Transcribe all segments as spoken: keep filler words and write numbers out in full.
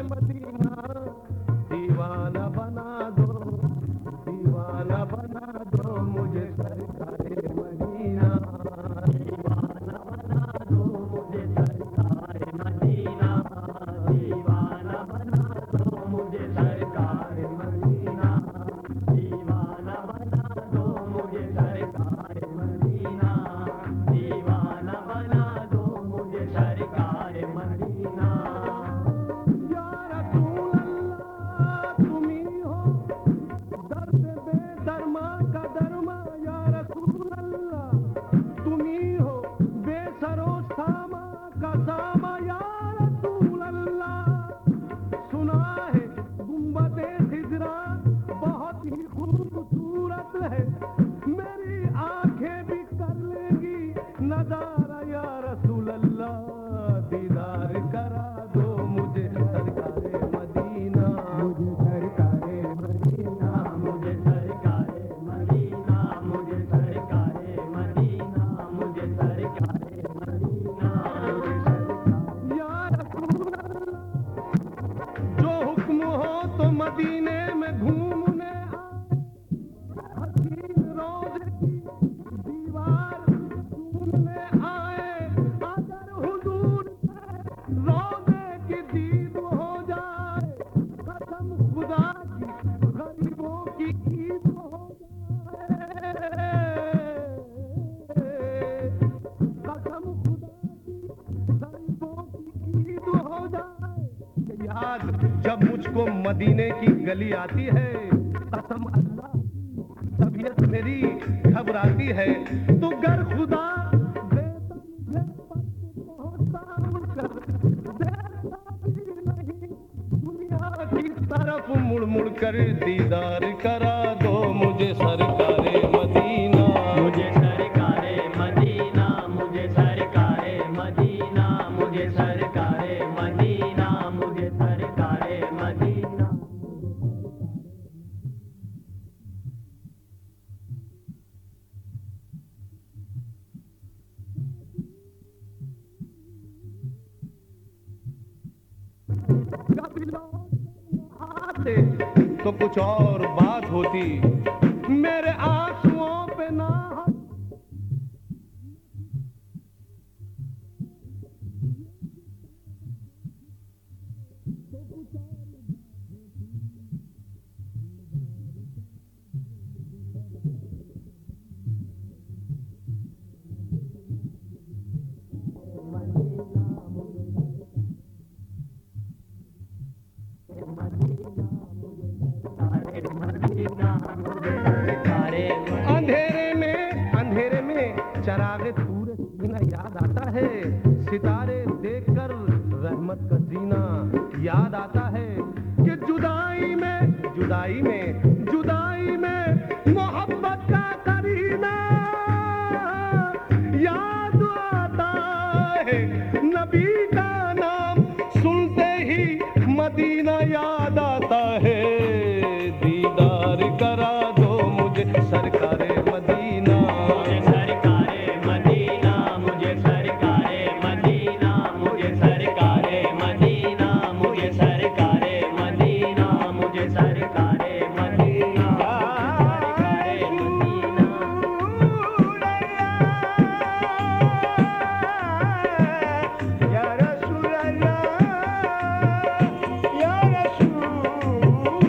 Medina, दीवाना बना दो, दीवाना बना दो मुझे सरकारे मदीना, दीवाना बना दो मुझे सरकारे मदीना, दीवाना बना दो मुझे सरकारे मदीना, दीवाना बना दो मुझे सरकारे मदीना, दीवाना बना दो मुझे सरकारे मदीना। या रसूल अल्लाह तुम ही हो दर्द बेदरमा का दरमा, या रसूल अल्लाह तुम ही हो बेसरो सामा का सामा, या रसूल अल्लाह सुना है गुंबदे हिजरा बहुत ही खूबसूरत है, मेरी आंखें भी कर लेंगी नजारा, या रसूल अल्लाह दीदार करा दो मुझे सरकारे मदीना, मुझे सरकारे मदीना, मुझे सरकारे मदीना, मुझे सरकारे मदीना, मुझे सरकारे मदीना, या रसूल अल्लाह जो हुक्म हो तो मदीने में घूमने आए, हसीन रोज़े की दीवार चूमने आए, अगर हुजूर से रोज़े की दीद हो जाए, कसम खुदा की गरीबों की ईद हो जाए, कसम खुदा की गरीबों की ईद हो जाए। याद जब मुझको मदीने की गली आती है, कसम अल्लाह तबीयत मेरी घबराती है, तो गर खुदा देता मुझे पर पहुंचा उड़कर, देखता भी नहीं दुनिया की तरफ मुड़ मुड़ कर, दीदार करा दो मुझे सरकारे मदीना, मुझे सरकारे मदीना, मुझे सरकारे मदीना, मुझे सरकारे मदीना, मुझे सरकारे मदीना। कभी लौट आते तो कुछ और बात होती, मेरे आंसुओं पे ना हंस, अंधेरे में अंधेरे में चरागे तूरे सीना याद आता है, सितारे देखकर रहमत का जीना याद आता है, कि जुदाई में जुदाई में जुदाई में मोहब्बत का करीना याद आता है, नबी का नाम सुनते ही मदीना याद आता है, दीदार करा दो मुझे सरकारे मदीना, मुझे सरकारे मदीना, मुझे सरकारे मदीना, मुझे सरकारे मदीना, मुझे सरकारे मदीना, मुझे सरकारे मदीना, सरकारे मदीना। या रसूल अल्लाह, या रसूल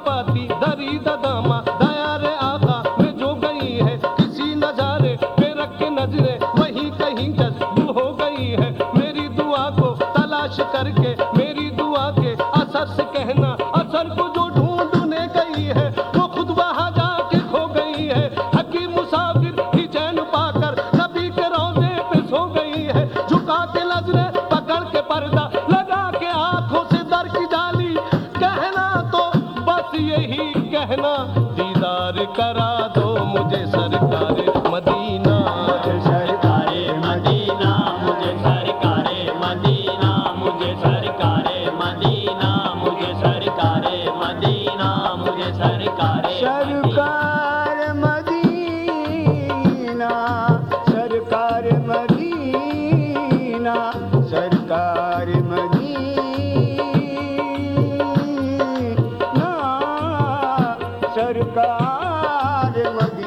पाती दरी ददामा दया रे आका में जो गई है किसी नजारे पे रख के नजरे वही कहीं जज्बू हो गई है मेरी दुआ को तलाश करके मेरी दुआ के असर से कहना असर को जो ढूंढने गई है वो खुद वहां जाके खो गई है हकीम मुसाफिर की चैन पाकर नबी के रोजे पे सो गई है झुका के नजरे पकड़ के पर्दा लगा के आंखों से दर की जाली कहना तो बस यही कहना दीदार करा दो मुझे सरकारे मदीना मुझे सरकारे मदीना मुझे सरकारे मदीना मुझे सरकारे मदीना मुझे सरकारे मदीना मुझे सरकारे सरकार मदीना सरकार मदीना सरकार मदीना सरकार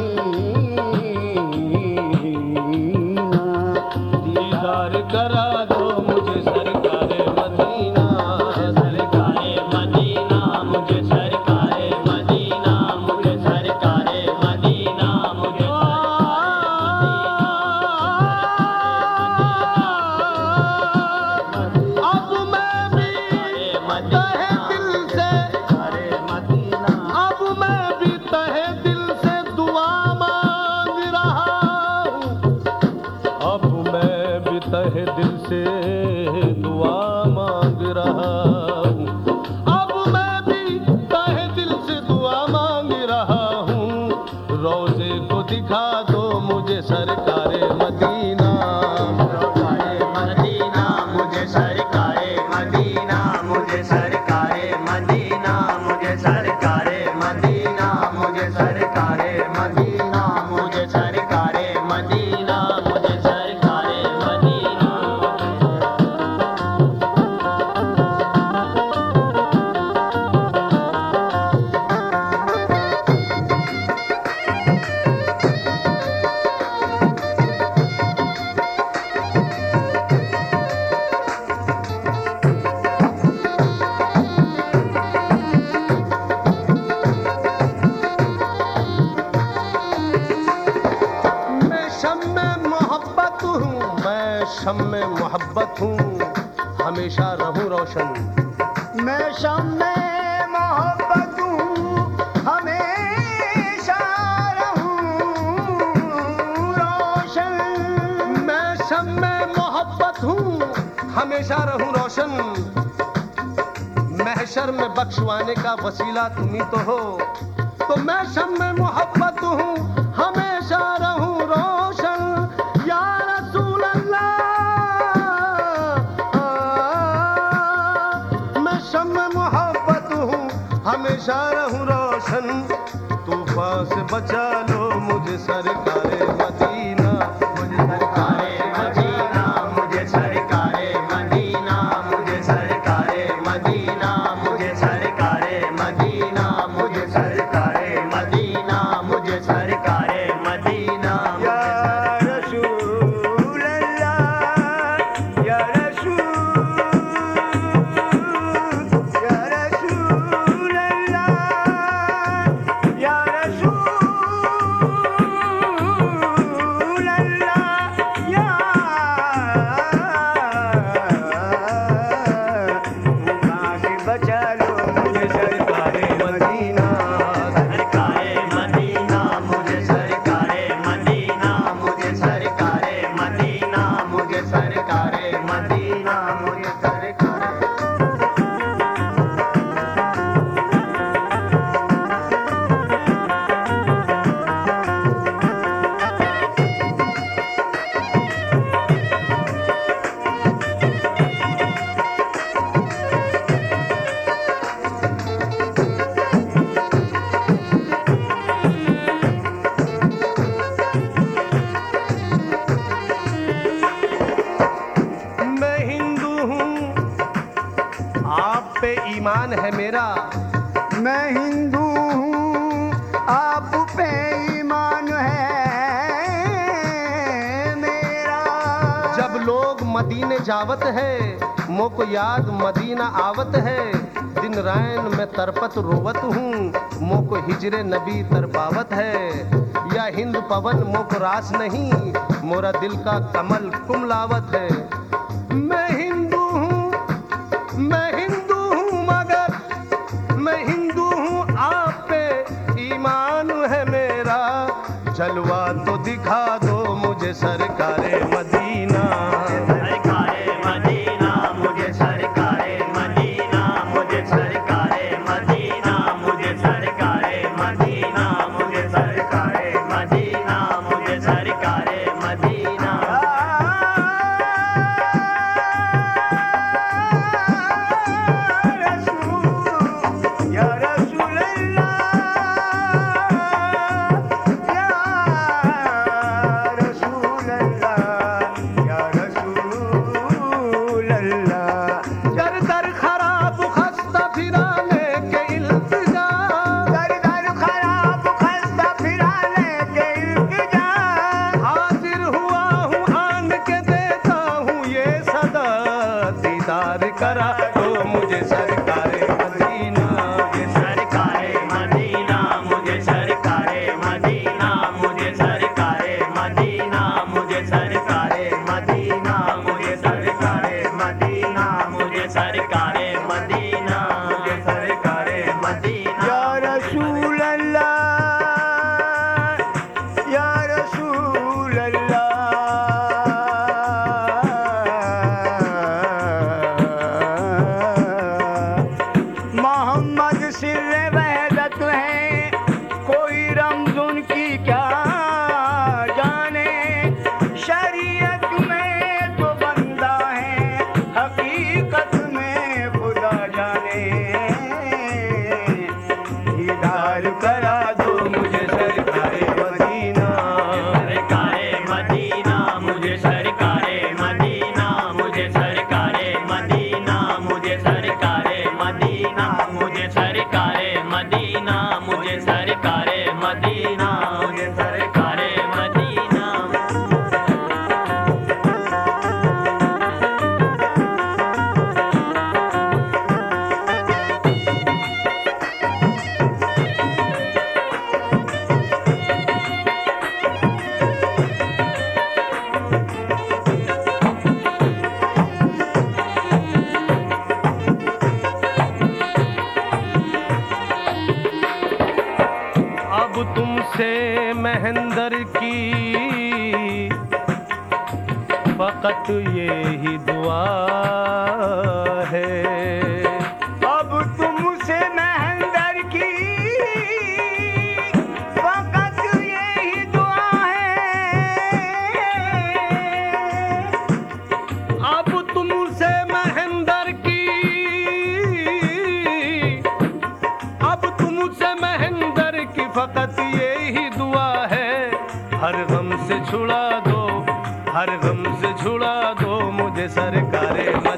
मदीना दीदार करा दो मुझे सरकारे मदीना सरकारे मदीना मुझे सरकारे मदीना मुझे सरकारे मदीना मुझे अब मैं भी तहे दिल से अब मैं भी तहे दिल से दुआ मांग रहा हूँ अब मैं भी तहे दिल से दुआ मांग रहा हूँ अब मैं भी तहे दिल से दुआ मांग रहा हूँ रोजे को दिखा दो मुझे सरकारे मदीना मदीना मुझे सरकारे मदीना मुझे सरकारे मदीना मुझे सरकारे मदीना मुझे सरकारे मदीना मुझे सरकारे मदीना मुझे सरकारे मदीना मैं शम्मे मोहब्बत हूँ मैं शम्मे मोहब्बत हूँ हमेशा रहूं रोशन मैं शम्मे मोहब्बत हूँ हमेशा रहूं रोशन मैं शम्मे मोहब्बत हूँ हमेशा रहूं रोशन महशर में बख्शवाने का वसीला तुम ही तो हो तो मैं शम्मे मोहब्बत हूँ हमेशा रहूं रोशन या रसूल अल्लाह मैं शम्मे मोहब्बत हूँ हमेशा रहूं रोशन तूफान से बचा लो मुझे सरकारे मदीना मुझे सरकारे मदीना मुझे सरकारे मदीना मुझे सरकारे मदीना मुझे सरकारे मदीना मुझे सरकारे मदीना मुझे सरकारे मदीना या रसूल अल्लाह या रसूल या रसूल अल्लाह या रसूल अल्लाह या मुझे से बचा लो मुझे सरकारे मदीना सरकारे मदीना मुझे सरकारे मदीना मुझे सरकारे मदीना मुझे सरकारे मदीना मुझे सरकारे मैं हिंदू हूँ आप पे ईमान है मेरा मैं हिंदू हूँ आप पे ईमान है मेरा जब लोग मदीने जावत है मोको याद मदीना आवत है दिन रैन में तरपत रोवत हूँ, मोको हिजरे नबी तरपावत है। या हिंद पवन मोको रास नहीं, मोरा दिल का कमल कुमलावत है। मैं हिंदू हूँ, मैं हिंदू हूँ, मगर मैं हिंदू हूँ, आप पे ईमान है मेरा। जलवा तो दिखा दो मुझे सरकारे मदीना। सरकारे मदीना मुझे सरकारे मदीना, मुझे सरकारे मदीना, मुझे सरकारे मदीना, मुझे सरकारे मदीना, मुझे सरकारे मदीना। या रसूल अल्लाह, या रसूल अल्लाह, या रसूल अल्लाह। दर दर खराब खस्ता फिराने के इल्तिजा, दर दर खराब खस्ता फिराने के इल्तिजा। हाजिर हुआ हूँ आन के देता हूँ ये सदा। दीदार करा दो मुझे सरकारे मदीना। ये सरकारे मदीना मुझे सरकारे मदीना, मुझे सरकारे मदीना, मुझे सरकारे मदीना, मुझे सरकारे मदीना, मुझे सरकारे मदीना, मुझे सरकारे मदीना। या रसूल अल्लाह, या रसूल अल्लाह। मोहम्मद सिर्रे वहदत है, कोई रमज़ उनकी क्या जाने। शरीयत में तो बंदा है, हकीकत में खुदा जाने। दीदार करा दो मुझे सरकारे मदीना। सरकारे मदीना मुझे सरकारे मदीना, मुझे सरकारे मदीना, मुझे सरकारे मदीना, मुझे सरकारे मदीना, मुझे सरकारे मदीना, मुझे सरकारे मदीना। अब तुमसे महेंद्र की फकत ये ही दुआ है। अब तुमसे महेंद्र की फकत यही दुआ है। अब तुमसे महेंद्र की, अब तुमसे महेंद्र की फकत ये ही दुआ है। हर गम से छुड़ा दो, हर गम से छुड़ा दो मुझे सरकारे मदीना।